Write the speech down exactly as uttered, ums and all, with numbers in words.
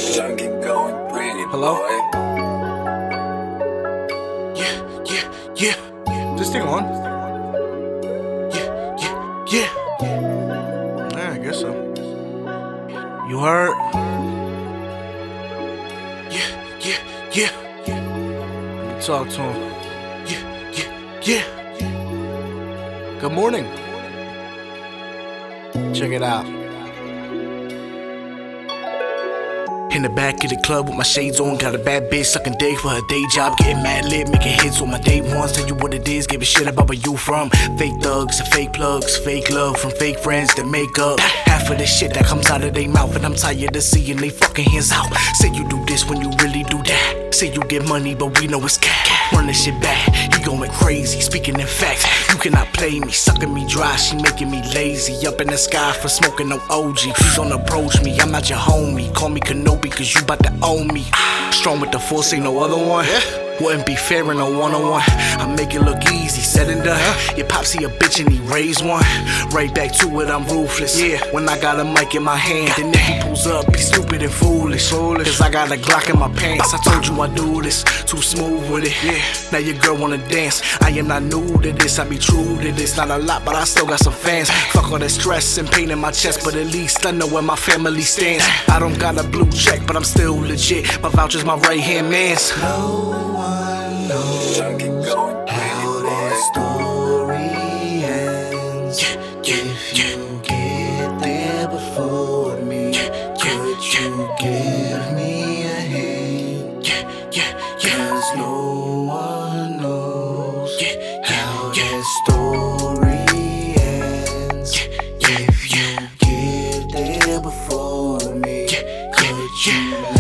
Junkie going pretty, Hello? boy. Yeah, yeah, yeah. This thing on? Yeah, yeah, yeah. Yeah, I guess so. You heard? Yeah, yeah, yeah. Let me talk to him. Yeah, yeah, yeah. Good morning. Check it out. In the back of the club with my shades on, got a bad bitch sucking dick for her day job, getting mad lit, making hits with my day ones. Tell you what it is, give a shit about where you from. Fake thugs and fake plugs, fake love from fake friends that make up half of the shit that comes out of their mouth. And I'm tired of seeing they fucking hands out. Say you do this when you really do that. Say you get money but we know it's cat. Run this shit back, he going crazy, speaking in facts. You cannot play me, sucking me dry, she making me lazy. Up in the sky for smoking no O G. Please don't approach me, I'm not your homie. Call me Kenobi cause you bout to own me. Strong with the force, ain't no other one. Wouldn't be fair in a one-on-one. I make it look easy, said and done. Your pops see a bitch and he raised one. Right back to it, I'm ruthless. Yeah, when I got a mic in my hand, then if he pulls up, he's stupid and foolish. Cause I got a Glock in my pants. I told you I do this, too smooth with it. Yeah, now your girl wanna dance. I am not new to this, I be true to this. Not a lot, but I still got some fans. Fuck all that stress and pain in my chest, but at least I know where my family stands. I don't got a blue check, but I'm still legit. My voucher's my right hand man's. No one knows Junkie going pretty, how boy. that story ends. If you get there before me, could you give me a hand? Cause no one knows how that story ends. If you get there before me, could you